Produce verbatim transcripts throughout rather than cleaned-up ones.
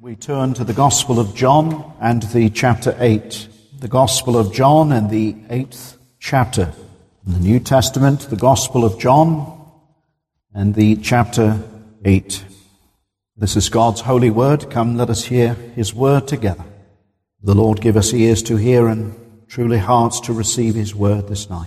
We turn to the Gospel of John and the chapter eight. The Gospel of John and the eighth chapter. In the New Testament, the Gospel of John and the chapter eight. This is God's holy word. Come, let us hear his word together. The Lord give us ears to hear and truly hearts to receive his word this night.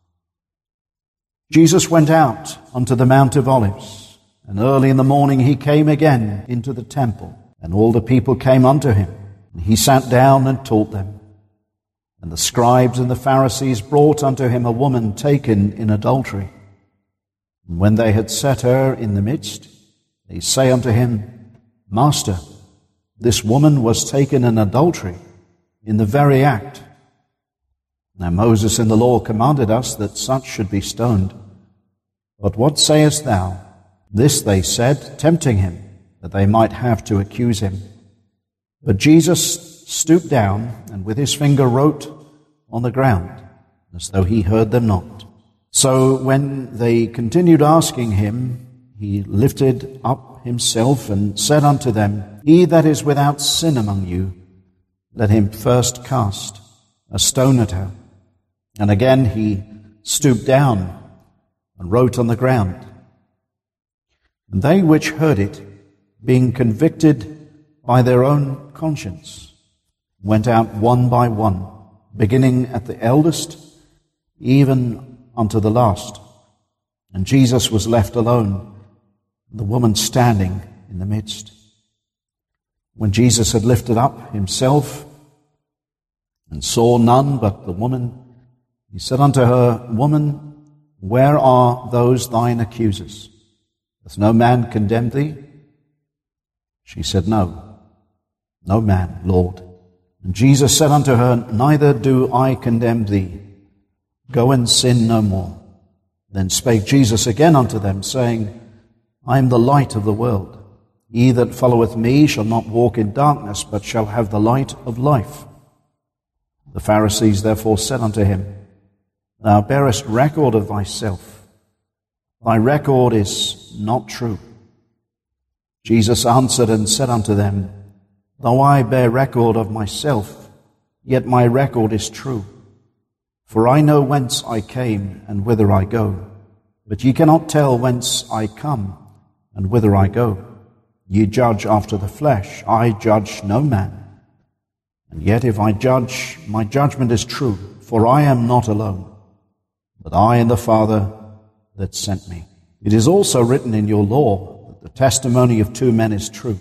Jesus went out unto the Mount of Olives, and early in the morning he came again into the temple. And all the people came unto him, and he sat down and taught them. And the scribes and the Pharisees brought unto him a woman taken in adultery. And when they had set her in the midst, they say unto him, Master, this woman was taken in adultery in the very act. Now Moses in the law commanded us that such should be stoned. But what sayest thou? This they said, tempting him, that they might have to accuse him. But Jesus stooped down and with his finger wrote on the ground, as though he heard them not. So when they continued asking him, he lifted up himself and said unto them, He that is without sin among you, let him first cast a stone at her. And again he stooped down and wrote on the ground. And they which heard it, being convicted by their own conscience, went out one by one, beginning at the eldest, even unto the last. And Jesus was left alone, the woman standing in the midst. When Jesus had lifted up himself and saw none but the woman, he said unto her, Woman, where are those thine accusers? Hath no man condemned thee? She said, No, no man, Lord. And Jesus said unto her, Neither do I condemn thee. Go and sin no more. Then spake Jesus again unto them, saying, I am the light of the world. He that followeth me shall not walk in darkness, but shall have the light of life. The Pharisees therefore said unto him, Thou bearest record of thyself. Thy record is not true. Jesus answered and said unto them, Though I bear record of myself, yet my record is true. For I know whence I came and whither I go. But ye cannot tell whence I come and whither I go. Ye judge after the flesh, I judge no man. And yet if I judge, my judgment is true, for I am not alone, but I and the Father that sent me. It is also written in your law, the testimony of two men is true.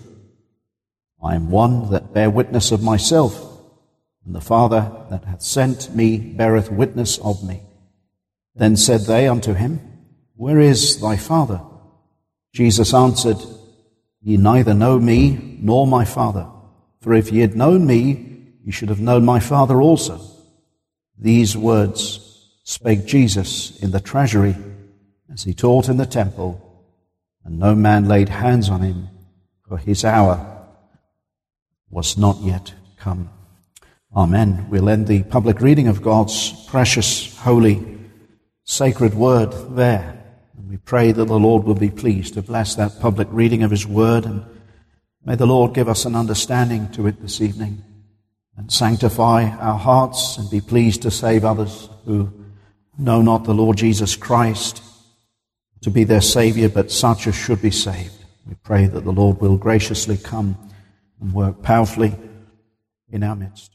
I am one that bear witness of myself, and the Father that hath sent me beareth witness of me. Then said they unto him, Where is thy Father? Jesus answered, Ye neither know me nor my Father. For if ye had known me, ye should have known my Father also. These words spake Jesus in the treasury, as he taught in the temple, and no man laid hands on him, for his hour was not yet come. Amen. We'll end the public reading of God's precious, holy, sacred word there. And we pray that the Lord will be pleased to bless that public reading of his word, and may the Lord give us an understanding to it this evening, and sanctify our hearts and be pleased to save others who know not the Lord Jesus Christ to be their Savior, but such as should be saved. We pray that the Lord will graciously come and work powerfully in our midst.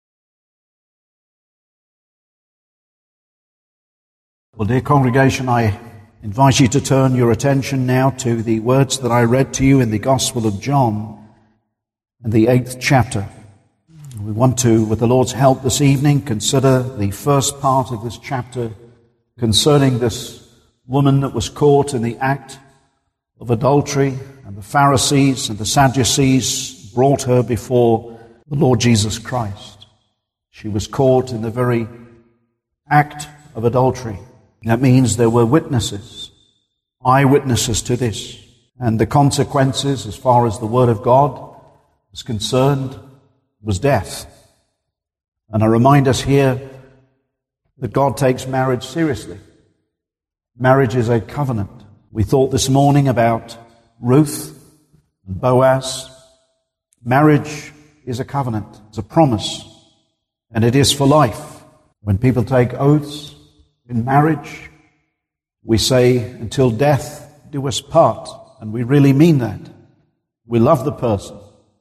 Well, dear congregation, I invite you to turn your attention now to the words that I read to you in the Gospel of John and the eighth chapter. We want to, with the Lord's help this evening, consider the first part of this chapter concerning this woman that was caught in the act of adultery, and the Pharisees and the Sadducees brought her before the Lord Jesus Christ. She was caught in the very act of adultery. That means there were witnesses, eyewitnesses to this, and the consequences, as far as the Word of God was concerned, was death. And I remind us here that God takes marriage seriously. Marriage is a covenant. We thought this morning about Ruth and Boaz, Marriage is a covenant, it's a promise, and it is for life. When people take oaths in marriage, we say, until death do us part, and we really mean that. We love the person.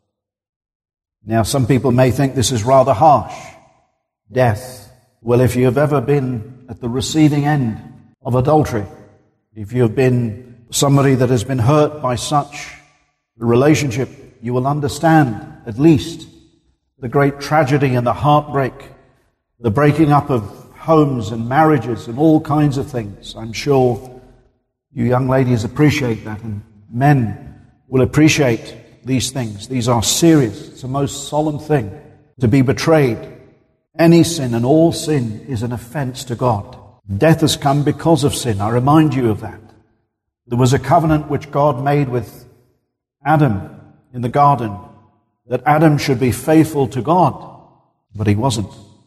Now, some people may think this is rather harsh. Death. Well, if you have ever been at the receiving end of adultery, if you have been somebody that has been hurt by such a relationship, you will understand at least the great tragedy and the heartbreak, the breaking up of homes and marriages and all kinds of things. I'm sure you young ladies appreciate that, and men will appreciate these things. These are serious. It's a most solemn thing to be betrayed. Any sin, and all sin, is an offense to God. Death has come because of sin. I remind you of that. There was a covenant which God made with Adam in the garden, that Adam should be faithful to God, but he wasn't.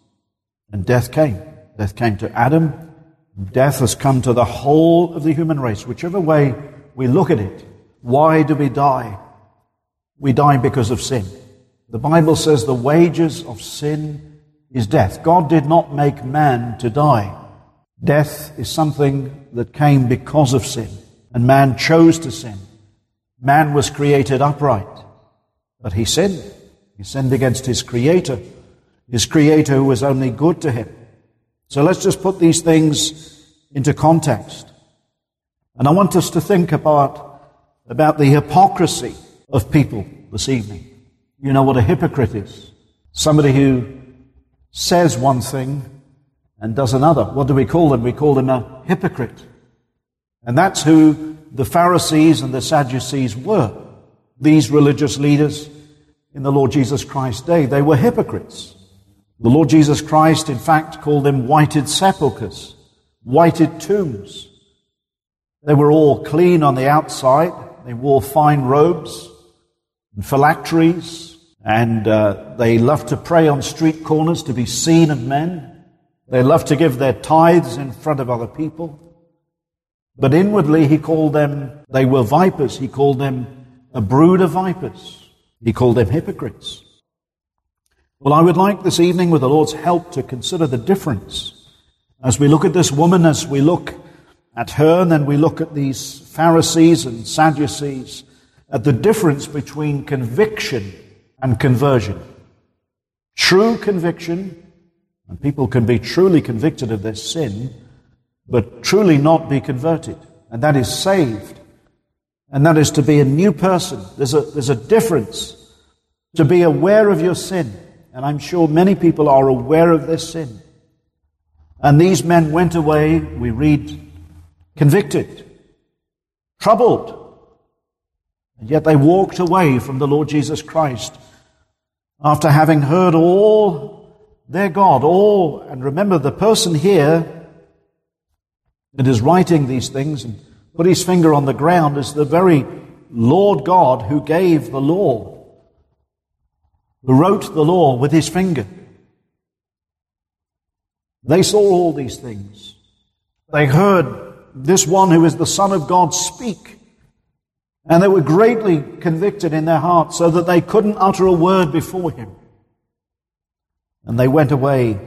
And death came. Death came to Adam. Death has come to the whole of the human race. Whichever way we look at it, why do we die? We die because of sin. The Bible says the wages of sin is death. God did not make man to die. Death is something that came because of sin, and man chose to sin. Man was created upright, but he sinned. He sinned against his Creator, his Creator who was only good to him. So let's just put these things into context. And I want us to think about, about the hypocrisy of people this evening. You know what a hypocrite is? Somebody who says one thing and does another. What do we call them? We call them a hypocrite. And that's who the Pharisees and the Sadducees were. These religious leaders in the Lord Jesus Christ's day, they were hypocrites. The Lord Jesus Christ, in fact, called them whited sepulchres, whited tombs. They were all clean on the outside. They wore fine robes and phylacteries, and uh, they loved to pray on street corners to be seen of men. They loved to give their tithes in front of other people. But inwardly he called them, they were vipers. He called them a brood of vipers. He called them hypocrites. Well, I would like this evening, with the Lord's help, to consider the difference as we look at this woman, as we look at her, and then we look at these Pharisees and Sadducees, at the difference between conviction and conversion. True conviction, and people can be truly convicted of their sin, but truly not be converted, and that is saved, and that is to be a new person. There's a, there's a difference to be aware of your sin, and I'm sure many people are aware of their sin. And these men went away, we read, convicted, troubled, and yet they walked away from the Lord Jesus Christ after having heard all their God, all, and remember the person here that is writing these things and put his finger on the ground is the very Lord God who gave the law, who wrote the law with his finger. They saw all these things. They heard this one who is the Son of God speak. And they were greatly convicted in their hearts so that they couldn't utter a word before him. And they went away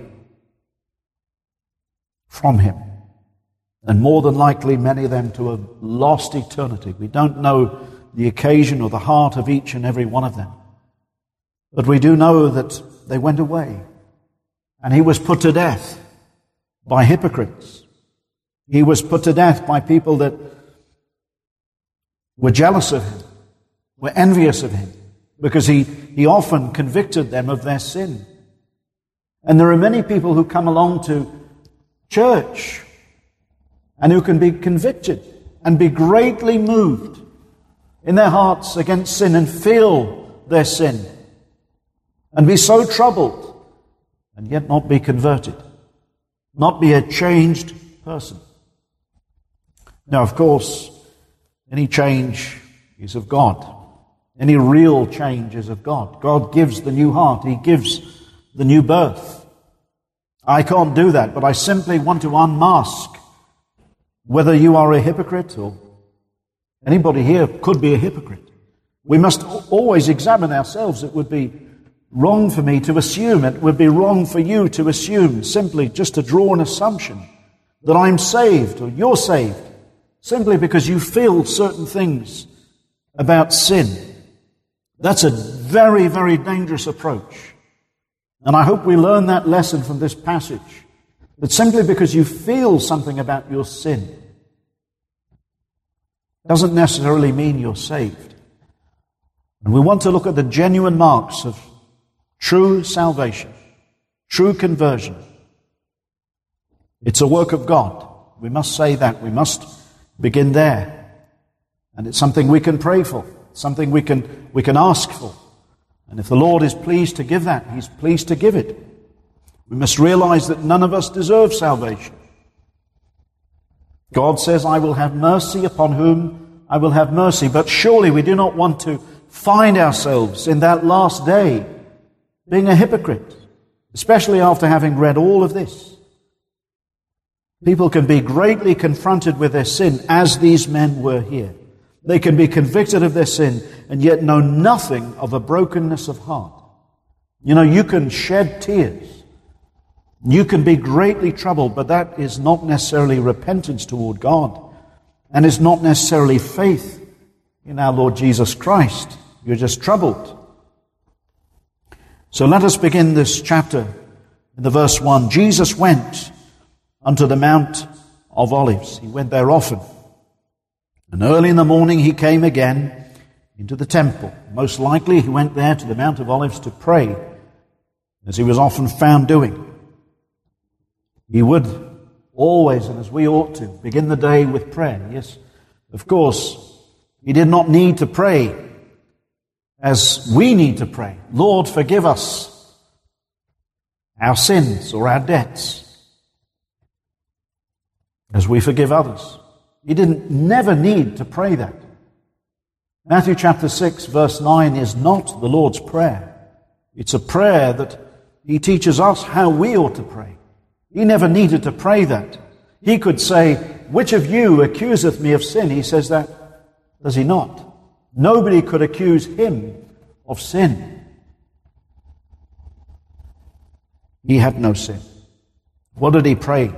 from him. And more than likely, many of them to a lost eternity. We don't know the occasion or the heart of each and every one of them. But we do know that they went away. And he was put to death by hypocrites. He was put to death by people that were jealous of him, were envious of him, because he, he often convicted them of their sin. And there are many people who come along to church and who can be convicted and be greatly moved in their hearts against sin and feel their sin and be so troubled and yet not be converted, not be a changed person. Now, of course, any change is of God. Any real change is of God. God gives the new heart. He gives the new birth. I can't do that, but I simply want to unmask whether you are a hypocrite or anybody here could be a hypocrite. We must always examine ourselves. It would be wrong for me to assume, it would be wrong for you to assume, simply just to draw an assumption that I'm saved or you're saved, simply because you feel certain things about sin. That's a very, very dangerous approach. And I hope we learn that lesson from this passage, that simply because you feel something about your sin doesn't necessarily mean you're saved. And we want to look at the genuine marks of true salvation, true conversion. It's a work of God. We must say that. We must begin there. And it's something we can pray for, something we can we can ask for. And if the Lord is pleased to give that, He's pleased to give it. We must realize that none of us deserve salvation. God says, I will have mercy upon whom I will have mercy. But surely we do not want to find ourselves in that last day being a hypocrite, especially after having read all of this. People can be greatly confronted with their sin, as these men were here. They can be convicted of their sin and yet know nothing of a brokenness of heart. You know, you can shed tears. You can be greatly troubled, but that is not necessarily repentance toward God, and is not necessarily faith in our Lord Jesus Christ. You're just troubled. So let us begin this chapter in the verse one. Jesus went unto the Mount of Olives. He went there often. And early in the morning he came again into the temple. Most likely he went there to the Mount of Olives to pray, as he was often found doing. He would always, and as we ought to, begin the day with prayer. Yes, of course, he did not need to pray as we need to pray. Lord, forgive us our sins or our debts as we forgive others. He didn't never need to pray that. Matthew chapter six verse nine is not the Lord's Prayer. It's a prayer that he teaches us how we ought to pray. He never needed to pray that. He could say, which of you accuseth me of sin? He says that, does he not? Nobody could accuse him of sin. He had no sin. What did he pray?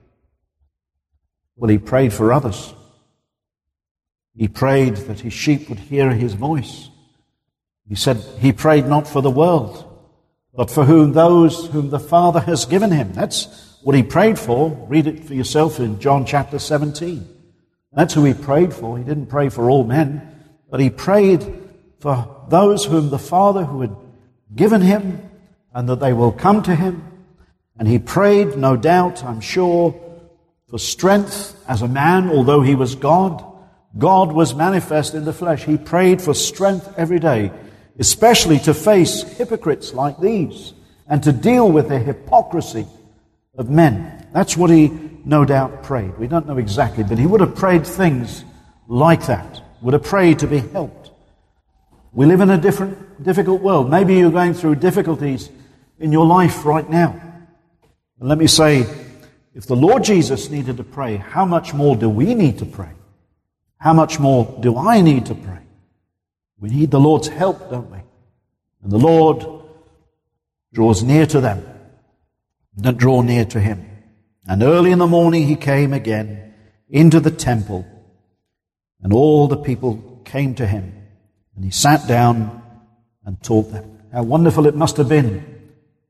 Well, he prayed for others. He prayed that his sheep would hear his voice. He said he prayed not for the world, but for whom those whom the Father has given him. That's what he prayed for. Read it for yourself in John chapter seventeen. That's who he prayed for. He didn't pray for all men, but he prayed for those whom the Father who had given him, and that they will come to him. And he prayed, no doubt, I'm sure, for strength as a man, although he was God. God was manifest in the flesh. He prayed for strength every day, especially to face hypocrites like these and to deal with the hypocrisy of men. That's what he no doubt prayed. We don't know exactly, but he would have prayed things like that, would have prayed to be helped. We live in a different, difficult world. Maybe you're going through difficulties in your life right now. And let me say, if the Lord Jesus needed to pray, how much more do we need to pray? How much more do I need to pray? We need the Lord's help, don't we? And the Lord draws near to them that draw near to him. And early in the morning he came again into the temple, and all the people came to him, and he sat down and taught them. How wonderful it must have been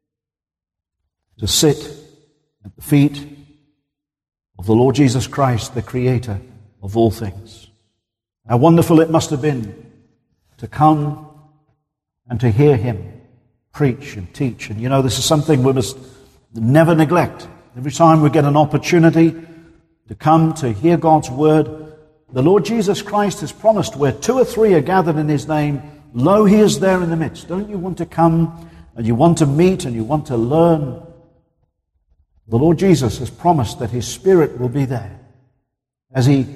to sit at the feet of the Lord Jesus Christ, the Creator of all things. How wonderful it must have been to come and to hear him preach and teach. And you know, this is something we must never neglect. Every time we get an opportunity to come to hear God's word, the Lord Jesus Christ has promised, where two or three are gathered in his name, lo, he is there in the midst. Don't you want to come and you want to meet and you want to learn? The Lord Jesus has promised that his Spirit will be there as he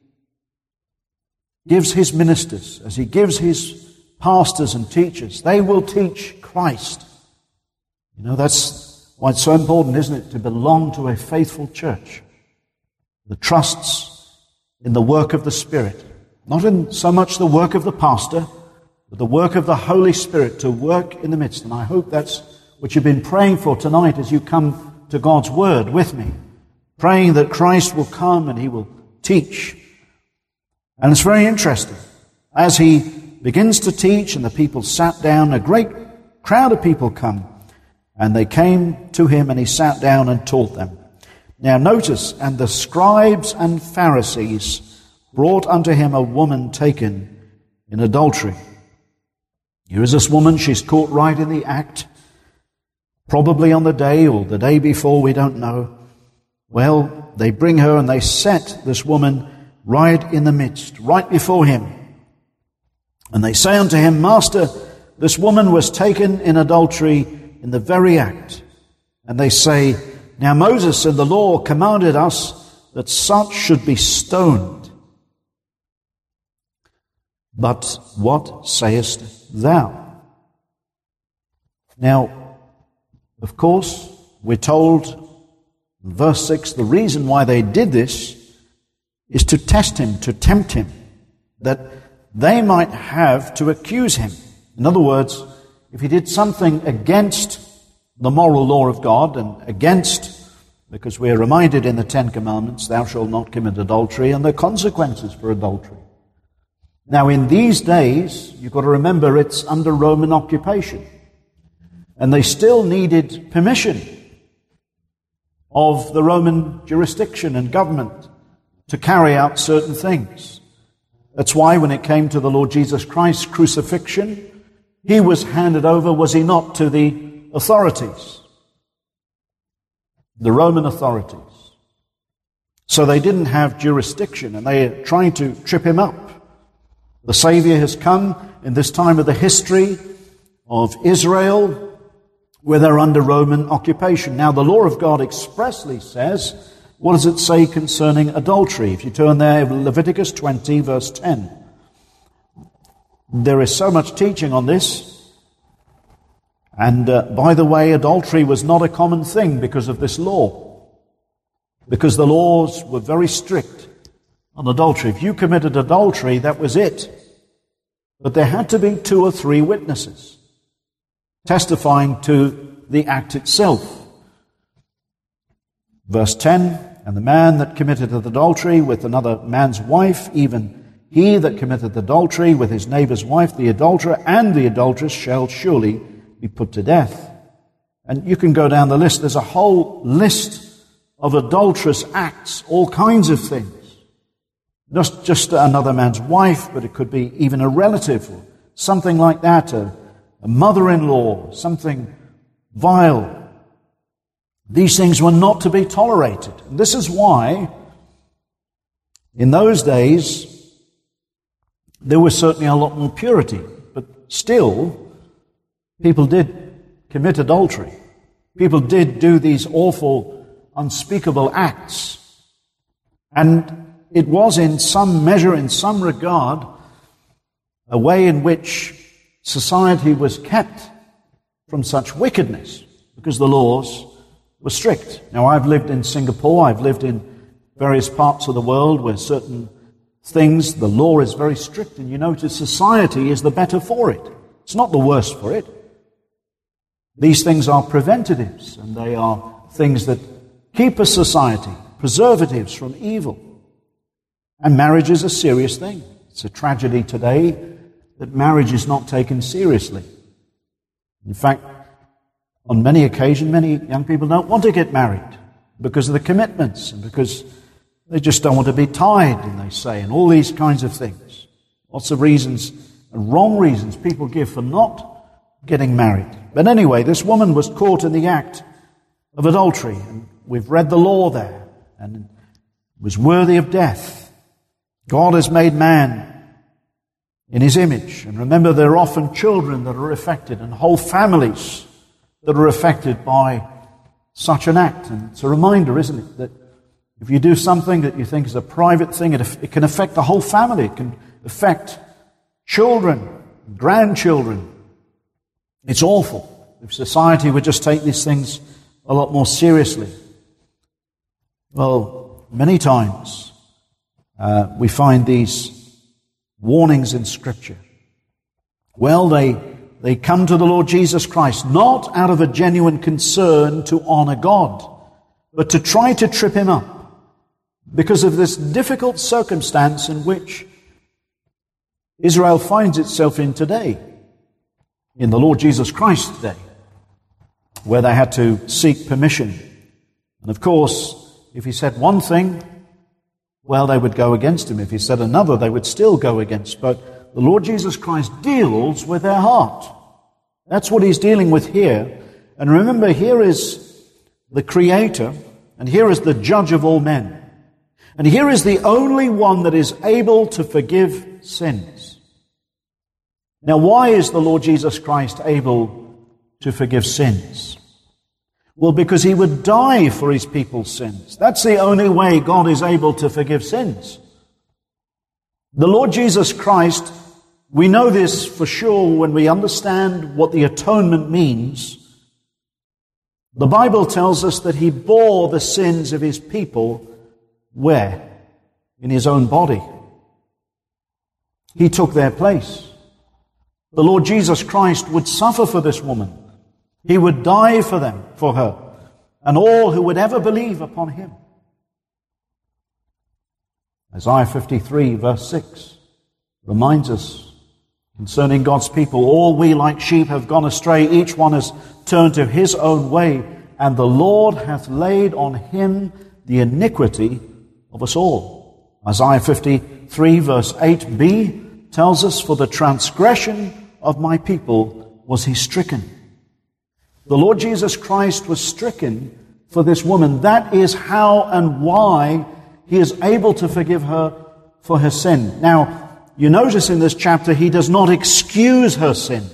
gives his ministers, as he gives his pastors and teachers. They will teach Christ. You know, that's why it's so important, isn't it, to belong to a faithful church that trusts in the work of the Spirit. Not in so much the work of the pastor, but the work of the Holy Spirit to work in the midst. And I hope that's what you've been praying for tonight as you come to God's Word with me, praying that Christ will come and He will teach. And it's very interesting. As He begins to teach and the people sat down, a great crowd of people come, and they came to Him and He sat down and taught them. Now notice, and the scribes and Pharisees brought unto Him a woman taken in adultery. Here is this woman, she's caught right in the act, probably on the day or the day before, we don't know. Well, they bring her and they set this woman right in the midst, right before Him. And they say unto Him, Master, this woman was taken in adultery in the very act. And they say, Now Moses in the law commanded us that such should be stoned. But what sayest thou? Now, of course, we're told in verse six, the reason why they did this is to test Him, to tempt Him, that they might have to accuse Him. In other words, if He did something against the moral law of God and against, because we're reminded in the Ten Commandments, thou shalt not commit adultery, and the consequences for adultery. Now, in these days, you've got to remember it's under Roman occupation. And they still needed permission of the Roman jurisdiction and government to carry out certain things. That's why when it came to the Lord Jesus Christ's crucifixion, He was handed over, was He not, to the authorities, the Roman authorities. So they didn't have jurisdiction, and they are trying to trip Him up. The Savior has come in this time of the history of Israel, where they're under Roman occupation. Now, the law of God expressly says, what does it say concerning adultery? If you turn there, Leviticus twenty, verse ten. There is so much teaching on this. And uh, by the way, adultery was not a common thing because of this law. Because the laws were very strict on adultery. If you committed adultery, that was it. But there had to be two or three witnesses testifying to the act itself. Verse ten, and the man that committed adultery with another man's wife, even he that committeth adultery with his neighbour's wife, the adulterer and the adulteress shall surely be put to death. And you can go down the list. There's a whole list of adulterous acts, all kinds of things. Not just another man's wife, but it could be even a relative, or something like that, a, a mother-in-law, something vile. These things were not to be tolerated. And this is why, in those days, there was certainly a lot more purity, but still, people did commit adultery. People did do these awful, unspeakable acts. And it was in some measure, in some regard, a way in which society was kept from such wickedness, because the laws were strict. Now, I've lived in Singapore, I've lived in various parts of the world where certain things, the law is very strict, and you notice society is the better for it. It's not the worse for it. These things are preventatives, and they are things that keep a society, preservatives from evil. And marriage is a serious thing. It's a tragedy today that marriage is not taken seriously. In fact, on many occasions, many young people don't want to get married because of the commitments and because they just don't want to be tied, and they say, and all these kinds of things. Lots of reasons, and wrong reasons people give for not getting married. But anyway, this woman was caught in the act of adultery, and we've read the law there, and was worthy of death. God has made man in His image. And remember, there are often children that are affected and whole families that are affected by such an act. And it's a reminder, isn't it, that if you do something that you think is a private thing, it, it can affect the whole family. It can affect children, grandchildren. It's awful. If society would just take these things a lot more seriously. Well, many times Uh, we find these warnings in Scripture. Well, they, they come to the Lord Jesus Christ, not out of a genuine concern to honor God, but to try to trip him up because of this difficult circumstance in which Israel finds itself in today, in the Lord Jesus Christ's day, where they had to seek permission. And of course, if he said one thing, well, they would go against him. If he said another, they would still go against. But the Lord Jesus Christ deals with their heart. That's what he's dealing with here. And remember, here is the Creator, and here is the Judge of all men. And here is the only one that is able to forgive sins. Now, why is the Lord Jesus Christ able to forgive sins? Well, because he would die for his people's sins. That's the only way God is able to forgive sins. The Lord Jesus Christ, we know this for sure when we understand what the atonement means. The Bible tells us that he bore the sins of his people where? In his own body. He took their place. The Lord Jesus Christ would suffer for this woman. He would die for them, for her, and all who would ever believe upon him. Isaiah fifty-three, verse six, reminds us concerning God's people, all we like sheep have gone astray, each one has turned to his own way, and the Lord hath laid on him the iniquity of us all. Isaiah fifty-three, verse eight b tells us, for the transgression of my people was he stricken. The Lord Jesus Christ was stricken for this woman. That is how and why he is able to forgive her for her sin. Now, you notice in this chapter, he does not excuse her sin.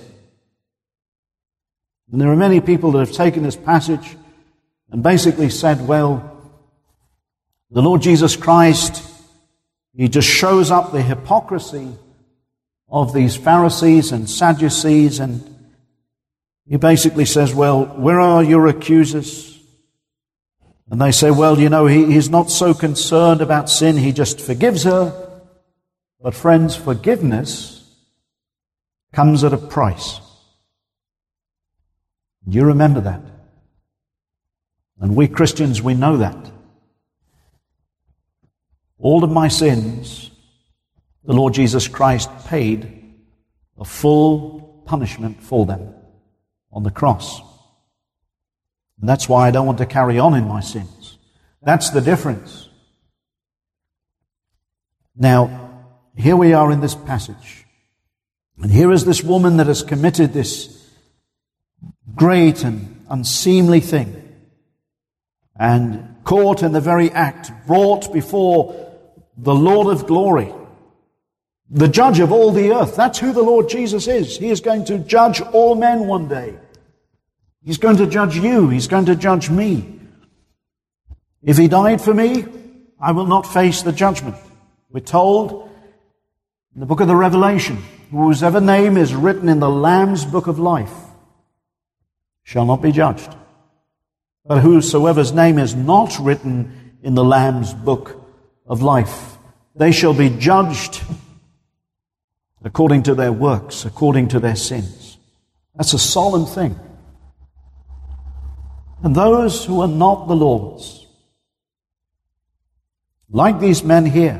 And there are many people that have taken this passage and basically said, well, the Lord Jesus Christ, he just shows up the hypocrisy of these Pharisees and Sadducees, and he basically says, well, where are your accusers? And they say, well, you know, he, he's not so concerned about sin, he just forgives her. But friends, forgiveness comes at a price. You remember that. And we Christians, we know that. All of my sins, the Lord Jesus Christ paid a full punishment for them on the cross. And that's why I don't want to carry on in my sins. That's the difference. Now, here we are in this passage. And here is this woman that has committed this great and unseemly thing. And caught in the very act, brought before the Lord of glory, the judge of all the earth. That's who the Lord Jesus is. He is going to judge all men one day. He's going to judge you. He's going to judge me. If he died for me, I will not face the judgment. We're told in the book of the Revelation, whosever name is written in the Lamb's book of life shall not be judged. But whosoever's name is not written in the Lamb's book of life, they shall be judged according to their works, according to their sins. That's a solemn thing. And those who are not the Lord's, like these men here,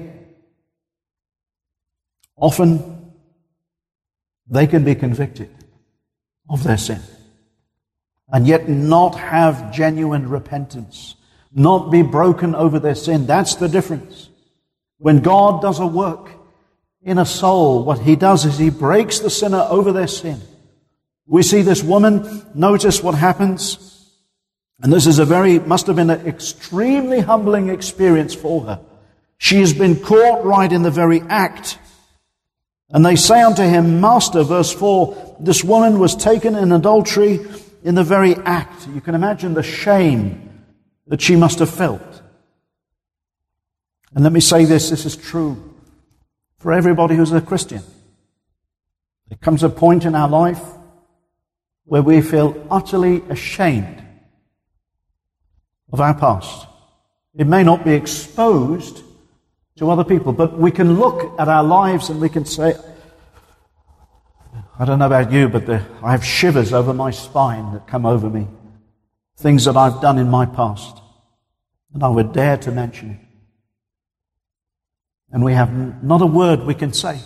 often they can be convicted of their sin and yet not have genuine repentance, not be broken over their sin. That's the difference. When God does a work in a soul, what he does is he breaks the sinner over their sin. We see this woman, notice what happens. And this is a very, must have been an extremely humbling experience for her. She has been caught right in the very act. And they say unto him, Master, verse four, this woman was taken in adultery in the very act. You can imagine the shame that she must have felt. And let me say this, this is true for everybody who's a Christian. There comes a point in our life where we feel utterly ashamed of our past. It may not be exposed to other people, but we can look at our lives and we can say, I don't know about you, but the, I have shivers over my spine that come over me. Things that I've done in my past. And I would dare to mention it. And we have not a word we can say.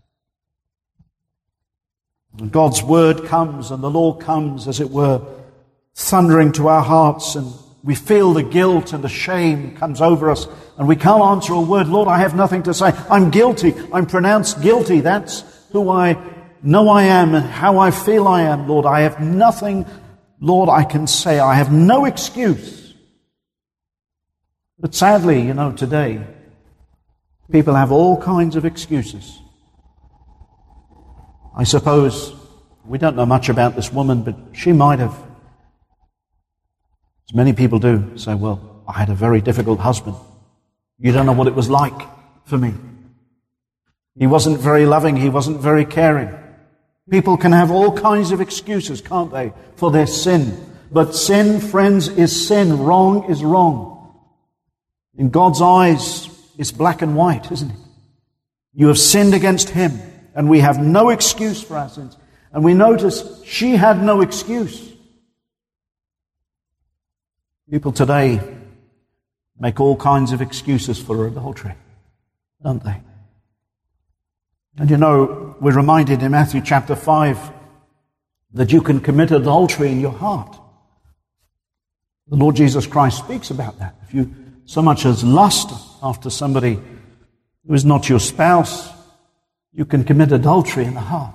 And God's word comes and the law comes, as it were, thundering to our hearts, and we feel the guilt and the shame comes over us, and we can't answer a word. Lord, I have nothing to say. I'm guilty. I'm pronounced guilty. That's who I know I am and how I feel I am, Lord. I have nothing, Lord, I can say. I have no excuse. But sadly, you know, today, people have all kinds of excuses. I suppose we don't know much about this woman, but she might have, as many people do, say, well, I had a very difficult husband. You don't know what it was like for me. He wasn't very loving. He wasn't very caring. People can have all kinds of excuses, can't they, for their sin. But sin, friends, is sin. Wrong is wrong. In God's eyes, it's black and white, isn't it? You have sinned against Him, and we have no excuse for our sins. And we notice she had no excuse. People today make all kinds of excuses for adultery, don't they? And you know, we're reminded in Matthew chapter five that you can commit adultery in your heart. The Lord Jesus Christ speaks about that. If you so much as lust after somebody who is not your spouse, you can commit adultery in the heart.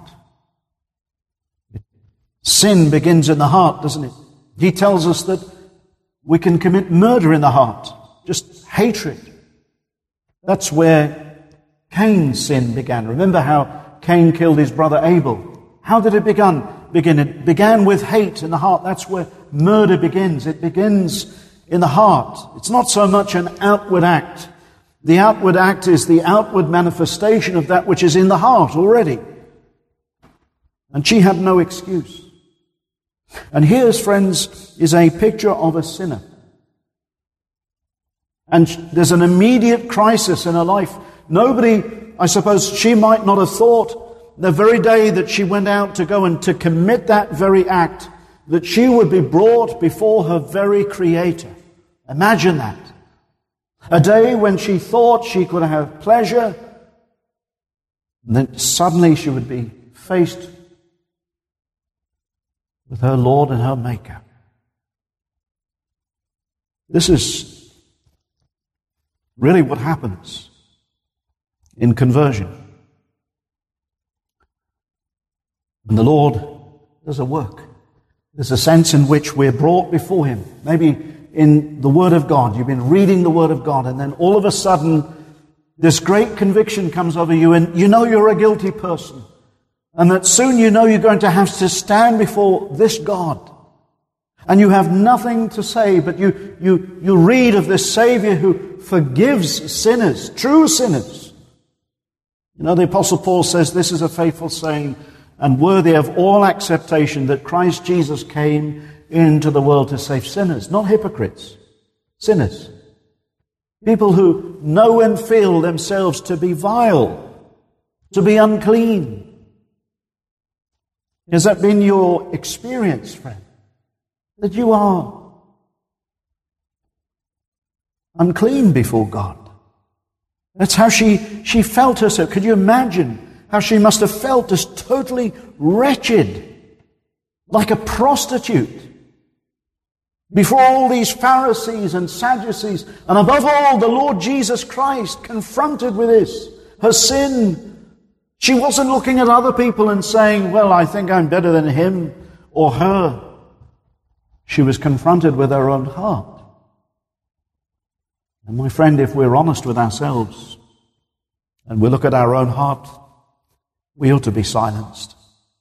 Sin begins in the heart, doesn't it? He tells us that we can commit murder in the heart, just hatred. That's where Cain's sin began. Remember how Cain killed his brother Abel? How did it begin? Begin? It began with hate in the heart. That's where murder begins. It begins in the heart. It's not so much an outward act. The outward act is the outward manifestation of that which is in the heart already. And she had no excuse. And here's, friends, is a picture of a sinner. And there's an immediate crisis in her life. Nobody, I suppose, she might not have thought the very day that she went out to go and to commit that very act, that she would be brought before her very Creator. Imagine that. A day when she thought she could have pleasure, and then suddenly she would be faced with her Lord and her Maker. This is really what happens in conversion. And the Lord does a work. There's a sense in which we're brought before Him. Maybe in the Word of God, you've been reading the Word of God, and then all of a sudden this great conviction comes over you, and you know you're a guilty person. And that soon you know you're going to have to stand before this God. And you have nothing to say, but you, you, you read of this Savior who forgives sinners, true sinners. You know, the Apostle Paul says this is a faithful saying and worthy of all acceptation, that Christ Jesus came into the world to save sinners, not hypocrites, sinners. People who know and feel themselves to be vile, to be unclean. Has that been your experience, friend? That you are unclean before God. That's how she, she felt herself. Could you imagine how she must have felt, just totally wretched, like a prostitute, before all these Pharisees and Sadducees, and above all the Lord Jesus Christ, confronted with this, her sin. She wasn't looking at other people and saying, well, I think I'm better than him or her. She was confronted with her own heart. And my friend, if we're honest with ourselves and we look at our own heart, we ought to be silenced.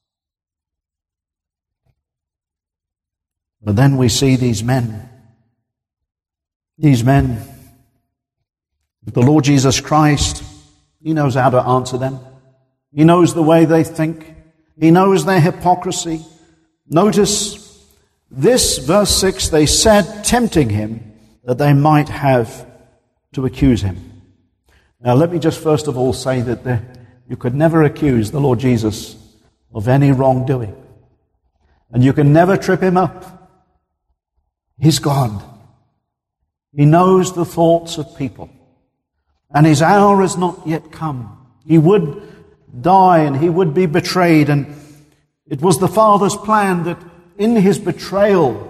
But then we see these men, these men, the Lord Jesus Christ, He knows how to answer them. He knows the way they think. He knows their hypocrisy. Notice this, verse six, they said, tempting Him, that they might have to accuse Him. Now let me just first of all say that there, you could never accuse the Lord Jesus of any wrongdoing. And you can never trip him up. He's God. He knows the thoughts of people. And his hour has not yet come. He would die and he would be betrayed. And it was the Father's plan that in his betrayal,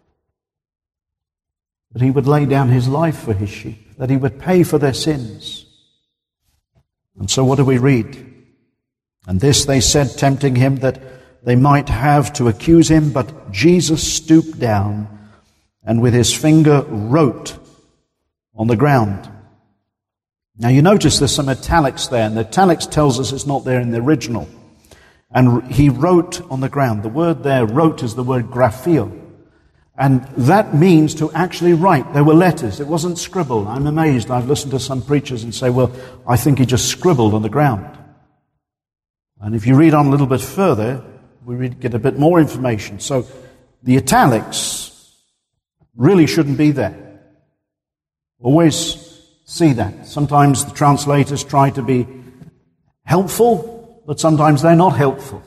that he would lay down his life for his sheep, that he would pay for their sins. And so what do we read? And this they said, tempting him, that they might have to accuse him. But Jesus stooped down and with his finger wrote on the ground. Now you notice there's some italics there, and the italics tells us it's not there in the original. And he wrote on the ground. The word there, wrote, is the word grapheo. And that means to actually write. There were letters. It wasn't scribble. I'm amazed. I've listened to some preachers and say, well, I think he just scribbled on the ground. And if you read on a little bit further, we read, get a bit more information. So the italics really shouldn't be there. Always see that. Sometimes the translators try to be helpful, but sometimes they're not helpful.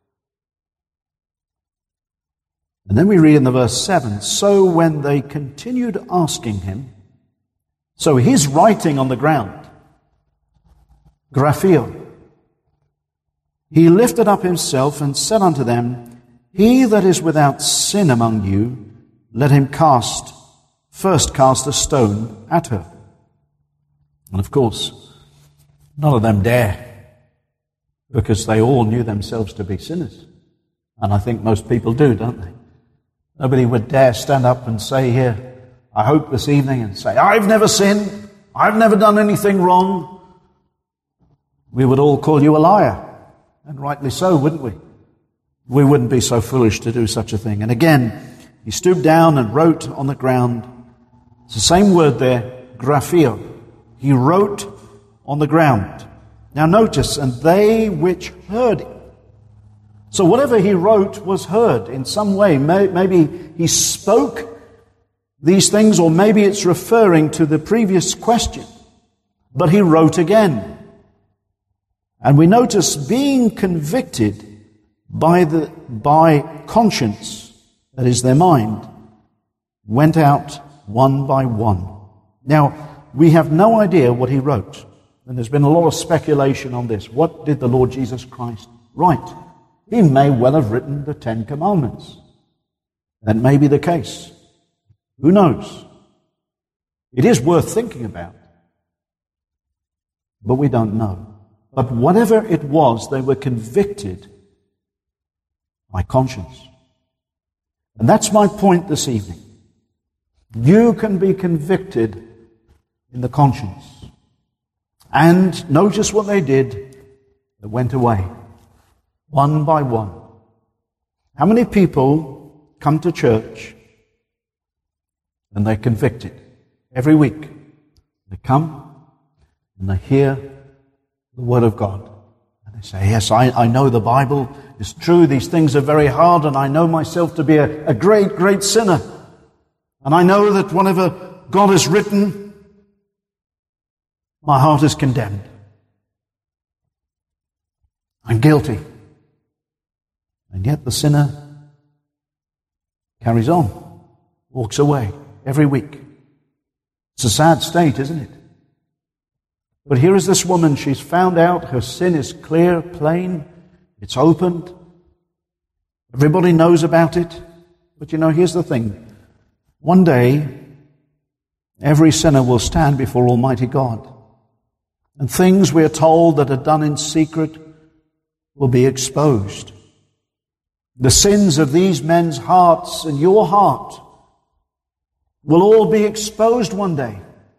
And then we read in the verse seven, so when they continued asking him, so he's writing on the ground, grapheo, he lifted up himself and said unto them, he that is without sin among you, let him cast, first cast a stone at her. And of course, none of them dare, because they all knew themselves to be sinners. And I think most people do, don't they? Nobody would dare stand up and say here, I hope this evening, and say, I've never sinned, I've never done anything wrong. We would all call you a liar, and rightly so, wouldn't we? We wouldn't be so foolish to do such a thing. And again, he stooped down and wrote on the ground. It's the same word there, grapheo. He wrote on the ground. Now notice, and they which heard it. So whatever he wrote was heard in some way. Maybe he spoke these things, or maybe it's referring to the previous question. But he wrote again. And we notice being convicted by the by conscience, that is their mind, went out one by one. Now, we have no idea what he wrote. And there's been a lot of speculation on this. What did the Lord Jesus Christ write? He may well have written the Ten Commandments. That may be the case. Who knows? It is worth thinking about. But we don't know. But whatever it was, they were convicted by conscience. And that's my point this evening. You can be convicted in the conscience. And notice what they did. They went away. One by one. How many people come to church and they're convicted? Every week. They come and they hear the Word of God. And they say, yes, I, I know the Bible is true. These things are very hard, and I know myself to be a, a great, great sinner. And I know that whatever God has written, my heart is condemned. I'm guilty. And yet the sinner carries on, walks away every week. It's a sad state, isn't it? But here is this woman. She's found out her sin is clear, plain. It's opened. Everybody knows about it. But you know, here's the thing. One day, every sinner will stand before Almighty God. And things we are told that are done in secret will be exposed. The sins of these men's hearts and your heart will all be exposed one day.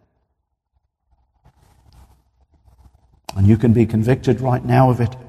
And you can be convicted right now of it.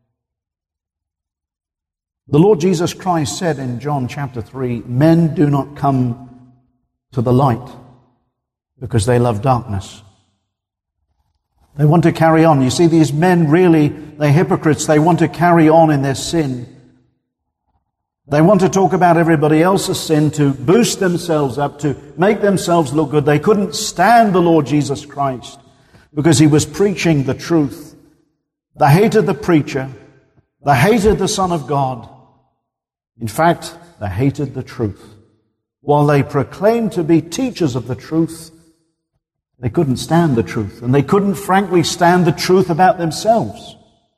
The Lord Jesus Christ said in John chapter three, men do not come to the light because they love darkness. They want to carry on. You see, these men really, they're hypocrites. They want to carry on in their sin. They want to talk about everybody else's sin to boost themselves up, to make themselves look good. They couldn't stand the Lord Jesus Christ because he was preaching the truth. They hated the preacher. They hated the Son of God. In fact, they hated the truth. While they proclaimed to be teachers of the truth, they couldn't stand the truth, and they couldn't frankly stand the truth about themselves.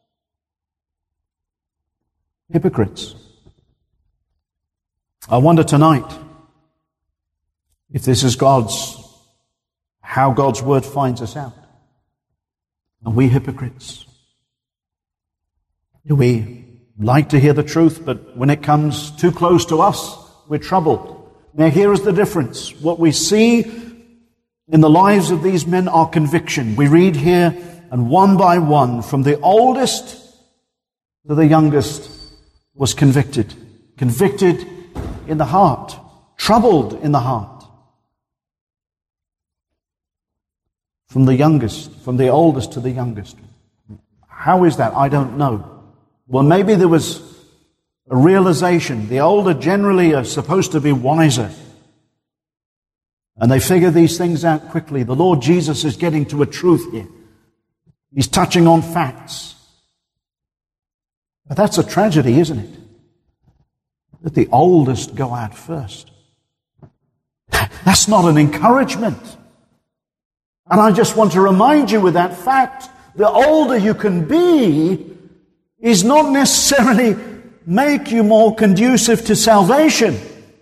Hypocrites. I wonder tonight if this is God's, how God's word finds us out. Are we hypocrites? Do we like to hear the truth, but when it comes too close to us, we're troubled? Now here is the difference. What we see in the lives of these men are conviction. We read here, and one by one, from the oldest to the youngest, was convicted. Convicted in the heart. Troubled in the heart. From the youngest, from the oldest to the youngest. How is that? I don't know. Well, maybe there was a realization. The older generally are supposed to be wiser. And they figure these things out quickly. The Lord Jesus is getting to a truth here. He's touching on facts. But that's a tragedy, isn't it? That the oldest go out first. That's not an encouragement. And I just want to remind you with that fact, the older you can be is not necessarily make you more conducive to salvation.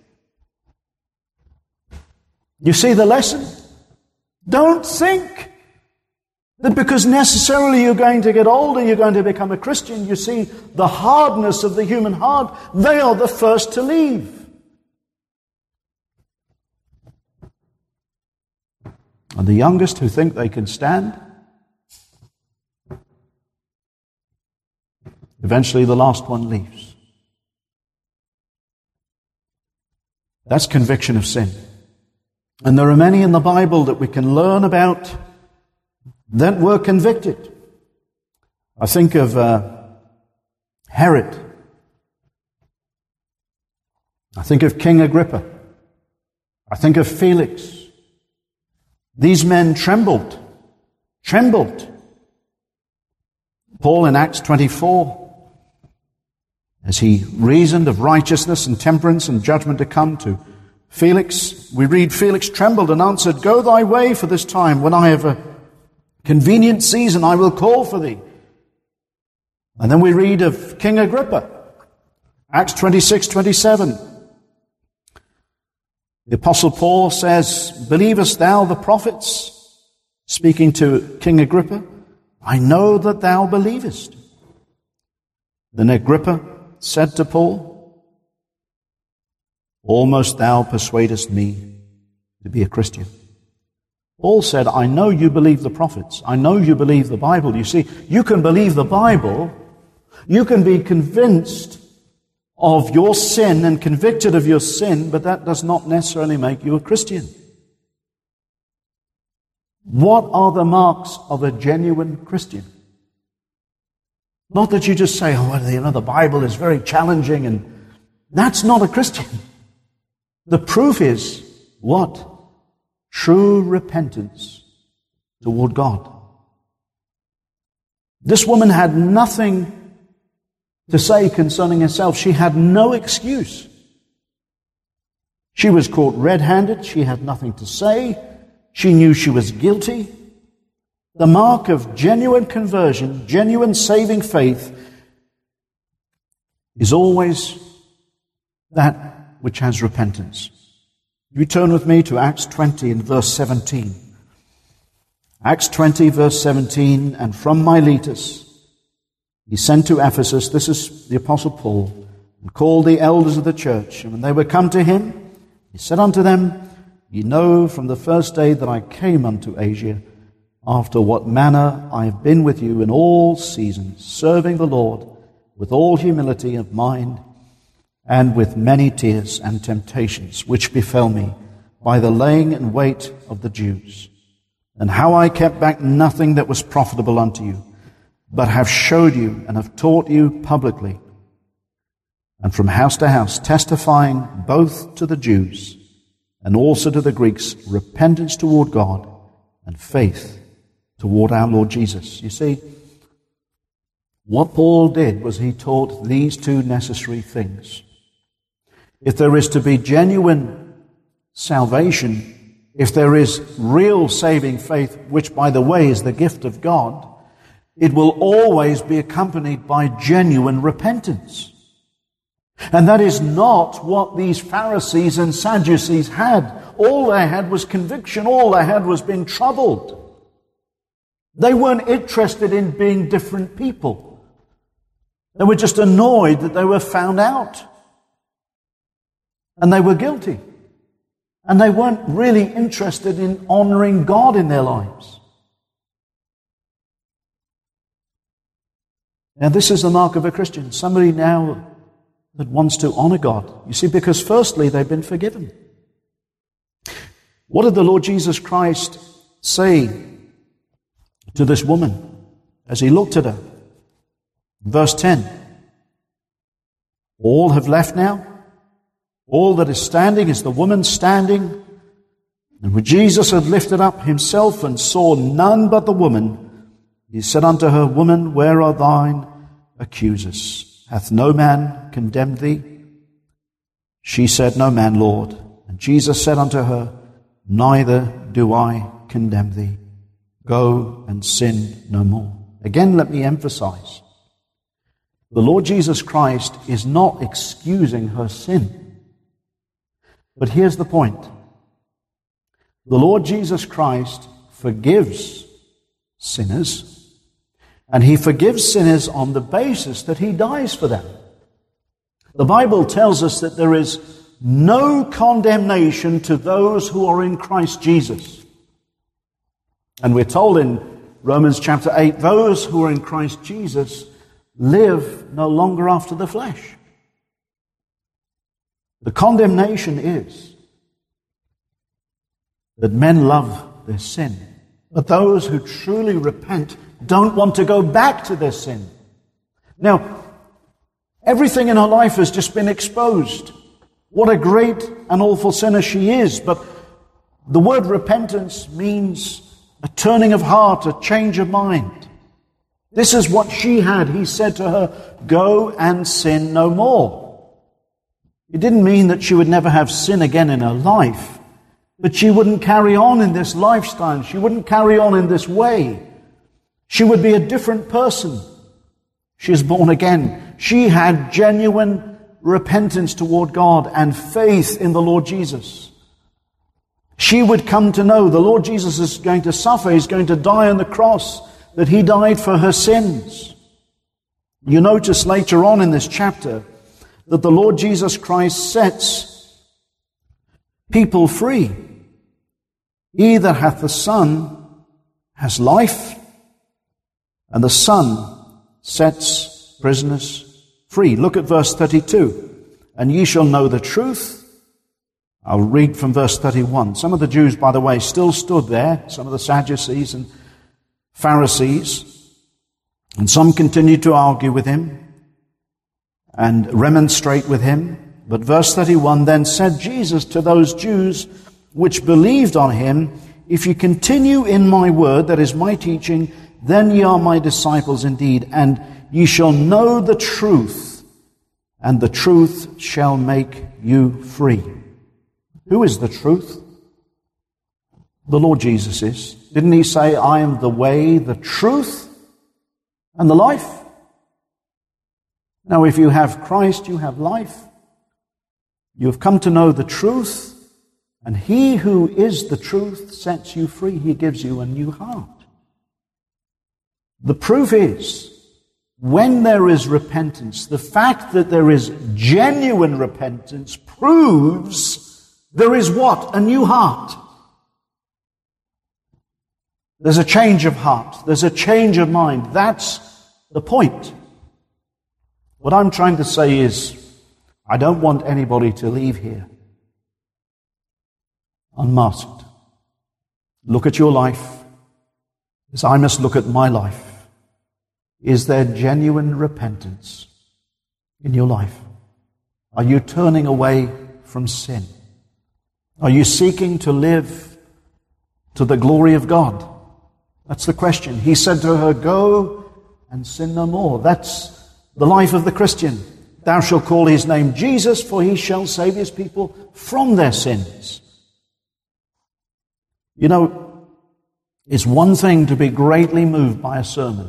You see the lesson? Don't think that because necessarily you're going to get older, you're going to become a Christian. You see, the hardness of the human heart, they are the first to leave. And the youngest who think they can stand, eventually the last one leaves. That's conviction of sin. And there are many in the Bible that we can learn about that were convicted. I think of uh, Herod. I think of King Agrippa. I think of Felix. These men trembled. Trembled. Paul in Acts twenty-four, as he reasoned of righteousness and temperance and judgment to come to Felix, we read, Felix trembled and answered, "Go thy way for this time. When I have a convenient season, I will call for thee." And then we read of King Agrippa, Acts twenty-six, twenty-seven. The Apostle Paul says, "Believest thou the prophets?" Speaking to King Agrippa, "I know that thou believest." Then Agrippa said to Paul, "Almost thou persuadest me to be a Christian." Paul said, "I know you believe the prophets. I know you believe the Bible." You see, you can believe the Bible. You can be convinced of your sin and convicted of your sin, but that does not necessarily make you a Christian. What are the marks of a genuine Christian? Not that you just say, "Oh, well, you know, the Bible is very challenging," and that's not a Christian. The proof is what? True repentance toward God. This woman had nothing to say concerning herself. She had no excuse. She was caught red-handed. She had nothing to say. She knew she was guilty. The mark of genuine conversion, genuine saving faith, is always that which has repentance. You turn with me to Acts twenty and verse seventeen. Acts twenty, verse seventeen, "And from Miletus he sent to Ephesus," this is the Apostle Paul, "and called the elders of the church. And when they were come to him, he said unto them, Ye know from the first day that I came unto Asia, after what manner I have been with you in all seasons, serving the Lord with all humility of mind, and with many tears and temptations, which befell me by the laying in wait of the Jews, and how I kept back nothing that was profitable unto you, but have showed you and have taught you publicly, and from house to house, testifying both to the Jews and also to the Greeks, repentance toward God and faith toward our Lord Jesus." You see, What Paul did was he taught these two necessary things. If there is to be genuine salvation, if there is real saving faith, which by the way is the gift of God, it will always be accompanied by genuine repentance. And that is not what these Pharisees and Sadducees had. All they had was conviction. All they had was being troubled. They weren't interested in being different people. They were just annoyed that they were found out. And they were guilty. And they weren't really interested in honoring God in their lives. Now this is the mark of a Christian. Somebody now that wants to honor God. You see, because firstly, they've been forgiven. What did the Lord Jesus Christ say to this woman as he looked at her? Verse ten. All have left now. All that is standing is the woman standing. And when Jesus had lifted up himself and saw none but the woman, he said unto her, Woman, where are thine accusers? Hath no man condemned thee? She said, No man, Lord. And Jesus said unto her, Neither do I condemn thee. Go and sin no more. Again, let me emphasize, the Lord Jesus Christ is not excusing her sin. But here's the point. The Lord Jesus Christ forgives sinners, and he forgives sinners on the basis that he dies for them. The Bible tells us that there is no condemnation to those who are in Christ Jesus. And we're told in Romans chapter eight, those who are in Christ Jesus live no longer after the flesh. The condemnation is that men love their sin, but those who truly repent don't want to go back to their sin. Now, everything in her life has just been exposed. What a great and awful sinner she is. But the word repentance means a turning of heart, a change of mind. This is what she had. He said to her, Go and sin no more. It didn't mean that she would never have sin again in her life, but she wouldn't carry on in this lifestyle. She wouldn't carry on in this way. She would be a different person. She is born again. She had genuine repentance toward God and faith in the Lord Jesus. She would come to know the Lord Jesus is going to suffer. He's going to die on the cross, that he died for her sins. You notice later on in this chapter that the Lord Jesus Christ sets people free. He that hath the Son has life, and the Son sets prisoners free. Look at verse thirty-two. And ye shall know the truth. I'll read from verse thirty-one. Some of the Jews, by the way, still stood there, some of the Sadducees and Pharisees, and some continued to argue with him and remonstrate with him. But verse thirty-one, Then said Jesus to those Jews which believed on him, If ye continue in my word, that is my teaching, then ye are my disciples indeed, and ye shall know the truth, and the truth shall make you free. Who is the truth? The Lord Jesus is. Didn't he say, I am the way, the truth, and the life? Now, if you have Christ, you have life. You have come to know the truth, and he who is the truth sets you free. He gives you a new heart. The proof is, when there is repentance, the fact that there is genuine repentance proves there is what? A new heart. There's a change of heart. There's a change of mind. That's the point. What I'm trying to say is, I don't want anybody to leave here unmasked. Look at your life as I must look at my life. Is there genuine repentance in your life? Are you turning away from sin? Are you seeking to live to the glory of God? That's the question. He said to her, Go and sin no more. That's the life of the Christian. Thou shalt call his name Jesus, for he shall save his people from their sins. You know, it's one thing to be greatly moved by a sermon.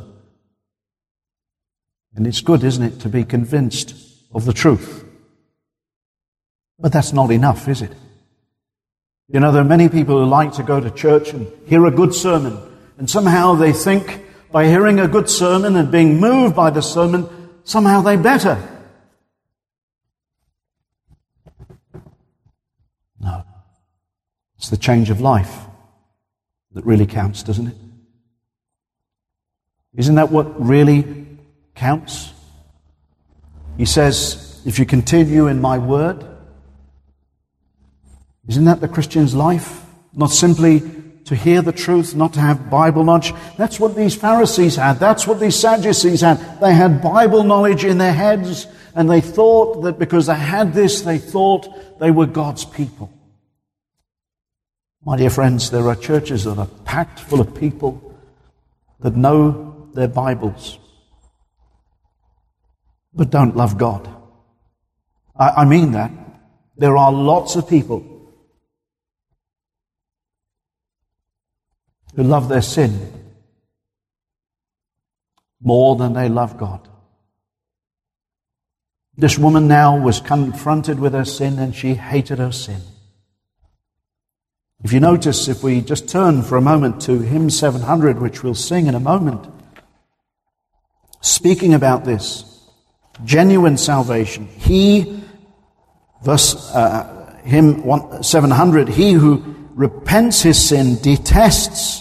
And it's good, isn't it, to be convinced of the truth. But that's not enough, is it? You know, there are many people who like to go to church and hear a good sermon, and somehow they think by hearing a good sermon and being moved by the sermon, somehow they're better. No. It's the change of life that really counts, doesn't it? Isn't that what really counts? He says, if you continue in my word, isn't that the Christian's life? Not simply to hear the truth, not to have Bible knowledge. That's what these Pharisees had. That's what these Sadducees had. They had Bible knowledge in their heads, and they thought that because they had this, they thought they were God's people. My dear friends, there are churches that are packed full of people that know their Bibles, but don't love God. I, I mean that. There are lots of people who love their sin more than they love God. This woman now was confronted with her sin, and she hated her sin. If you notice, if we just turn for a moment to hymn seven hundred, which we'll sing in a moment, speaking about this, genuine salvation. He, verse, uh, hymn one, seven hundred, he who repents his sin detests,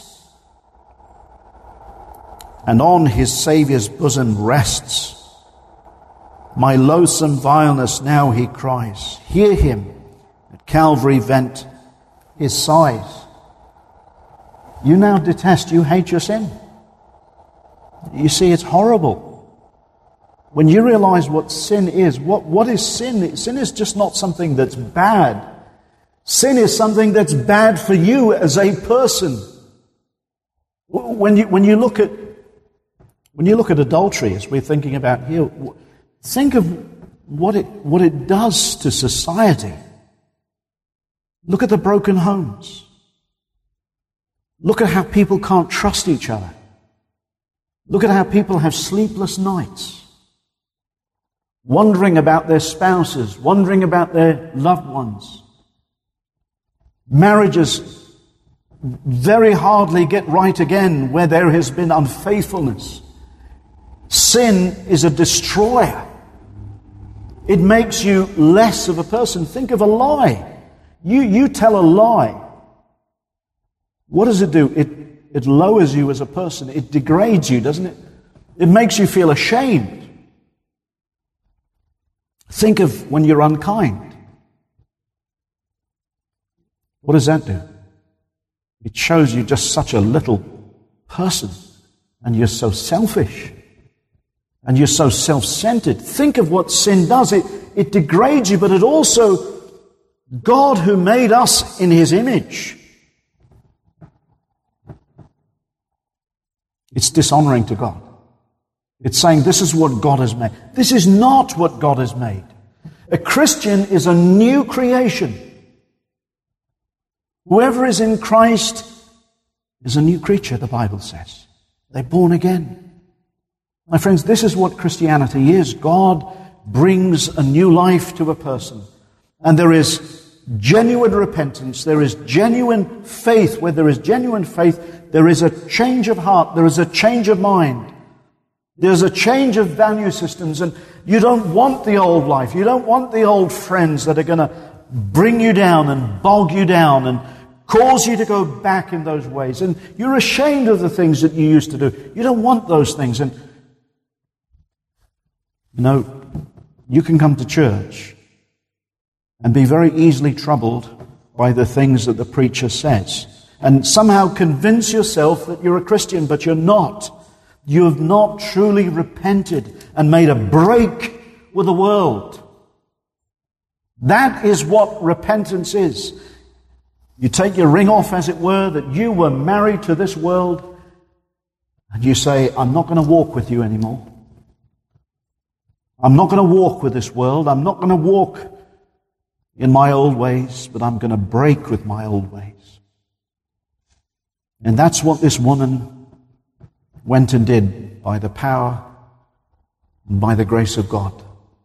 and on his Saviour's bosom rests. My loathsome vileness now he cries. Hear him at Calvary vent his sighs. You now detest, you hate your sin. You see, it's horrible. When you realize what sin is, what, what is sin? Sin is just not something that's bad. Sin is something that's bad for you as a person. When you, when you look at When you look at adultery, as we're thinking about here, think of what it, what it does to society. Look at the broken homes. Look at how people can't trust each other. Look at how people have sleepless nights, wondering about their spouses, wondering about their loved ones. Marriages very hardly get right again where there has been unfaithfulness. Sin is a destroyer. It makes you less of a person. Think of a lie. You, you tell a lie. What does it do? It, it lowers you as a person. It degrades you, doesn't it? It makes you feel ashamed. Think of when you're unkind. What does that do? It shows you just such a little person, and you're so selfish. And you're so self-centered. Think of what sin does. It, it degrades you, but it also, God who made us in his image, it's dishonoring to God. It's saying this is what God has made. This is not what God has made. A Christian is a new creation. Whoever is in Christ is a new creature, the Bible says. They're born again. My friends, this is what Christianity is. God brings a new life to a person. And there is genuine repentance. There is genuine faith. Where there is genuine faith, there is a change of heart. There is a change of mind. There's a change of value systems. And you don't want the old life. You don't want the old friends that are going to bring you down and bog you down and cause you to go back in those ways. And you're ashamed of the things that you used to do. You don't want those things. And you know, you can come to church and be very easily troubled by the things that the preacher says, and somehow convince yourself that you're a Christian, but you're not. You have not truly repented and made a break with the world. That is what repentance is. You take your ring off, as it were, that you were married to this world, and you say, I'm not going to walk with you anymore. I'm not going to walk with this world. I'm not going to walk in my old ways, but I'm going to break with my old ways. And that's what this woman went and did by the power and by the grace of God.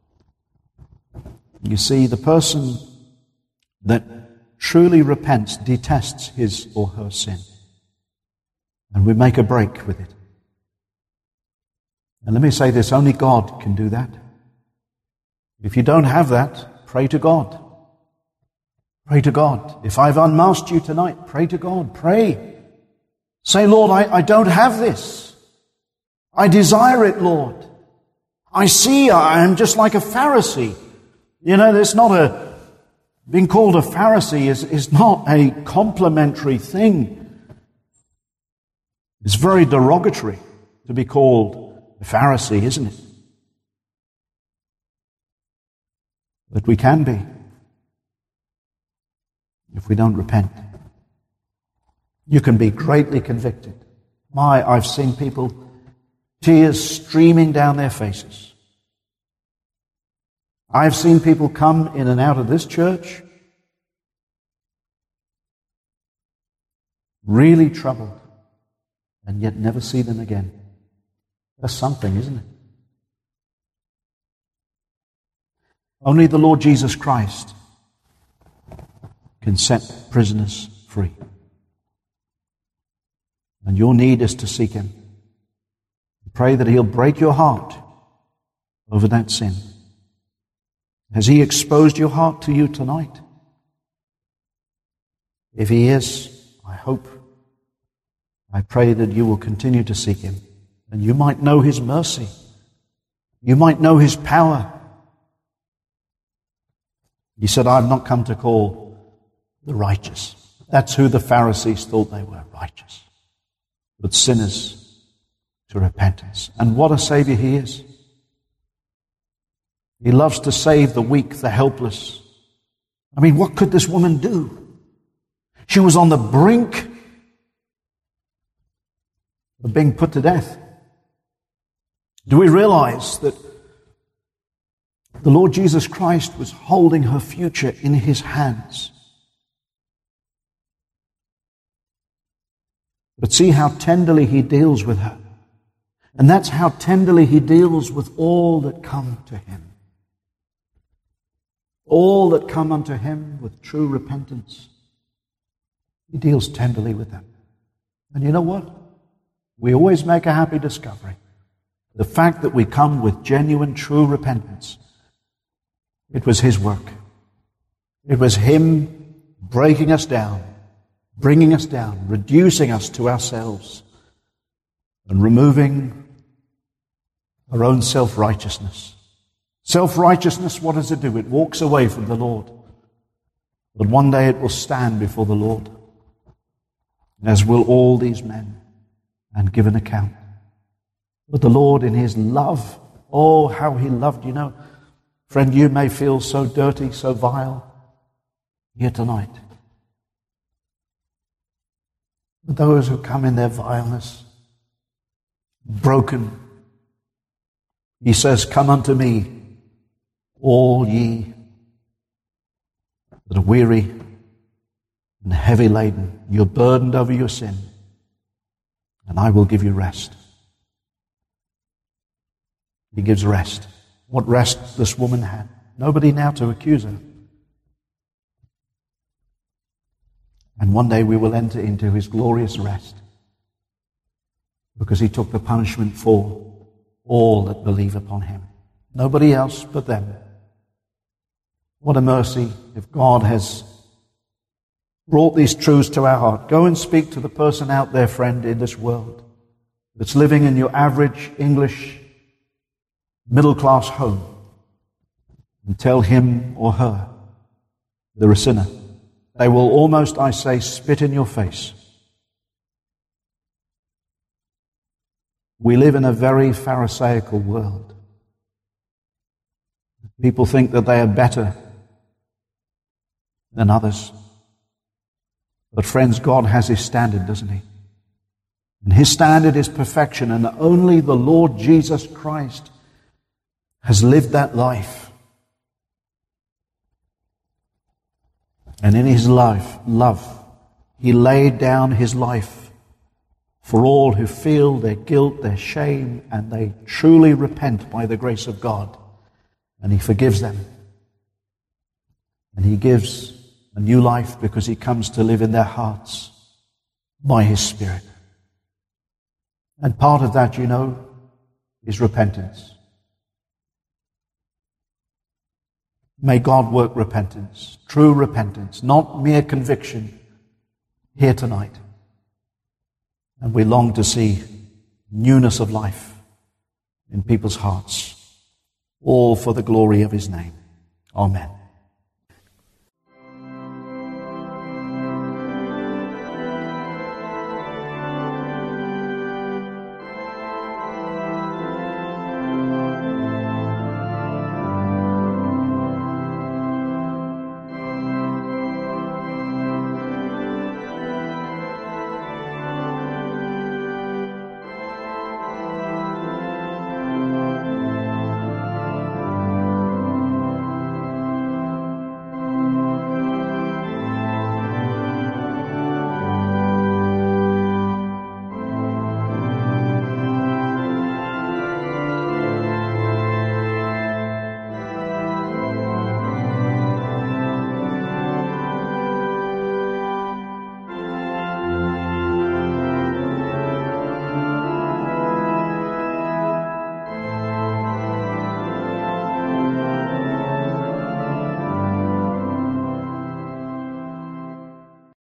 You see, the person that truly repents detests his or her sin. And we make a break with it. And let me say this, only God can do that. If you don't have that, pray to God. Pray to God. If I've unmasked you tonight, pray to God. Pray. Say, Lord, I, I don't have this. I desire it, Lord. I see I am just like a Pharisee. You know, there's not a, being called a Pharisee is, is not a complimentary thing. It's very derogatory to be called a Pharisee, isn't it? But we can be if we don't repent. You can be greatly convicted. My, I've seen people, tears streaming down their faces. I've seen people come in and out of this church really troubled and yet never see them again. That's something, isn't it? Only the Lord Jesus Christ can set prisoners free. And your need is to seek Him. Pray that He'll break your heart over that sin. Has He exposed your heart to you tonight? If He is, I hope, I pray that you will continue to seek Him. And you might know His mercy. You might know His power. He said, I've not come to call the righteous. That's who the Pharisees thought they were, righteous. But sinners to repentance. And what a Savior He is. He loves to save the weak, the helpless. I mean, what could this woman do? She was on the brink of being put to death. Do we realize that the Lord Jesus Christ was holding her future in His hands? But see how tenderly He deals with her. And that's how tenderly He deals with all that come to Him. All that come unto Him with true repentance. He deals tenderly with them. And you know what? We always make a happy discovery. The fact that we come with genuine, true repentance. It was His work. It was Him breaking us down, bringing us down, reducing us to ourselves, and removing our own self-righteousness. Self-righteousness, what does it do? It walks away from the Lord. But one day it will stand before the Lord, as will all these men, and give an account. But the Lord in His love, oh, how He loved, you know. Friend, you may feel so dirty, so vile here tonight. But those who come in their vileness, broken, He says, come unto me, all ye that are weary and heavy laden. You're burdened over your sin, and I will give you rest. He gives rest. What rest this woman had. Nobody now to accuse her. And one day we will enter into His glorious rest, because He took the punishment for all that believe upon Him. Nobody else but them. What a mercy if God has brought these truths to our heart. Go and speak to the person out there, friend, in this world that's living in your average English middle-class home, and tell him or her they're a sinner. They will almost, I say, spit in your face. We live in a very Pharisaical world. People think that they are better than others. But friends, God has His standard, doesn't He? And his standard is perfection, and only the Lord Jesus Christ has lived that life. And in his life, love, he laid down his life for all who feel their guilt, their shame, and they truly repent by the grace of God. And he forgives them. And he gives a new life because he comes to live in their hearts by his Spirit. And part of that, you know, is repentance. May God work repentance, true repentance, not mere conviction, here tonight. And we long to see newness of life in people's hearts, all for the glory of his name. Amen.